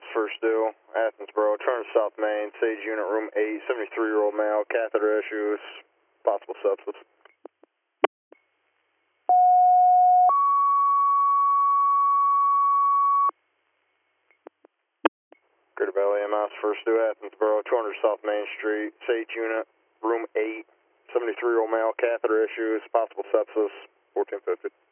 EMS first due, Athensboro, turn to South Main, Sage Unit, room 8, 73-year-old male, catheter issues, possible sepsis. Greater Valley EMS first due, Athensboro, 200 South Main Street, Sage Unit, room 8, 73-year-old male, catheter issues, possible sepsis, 1450.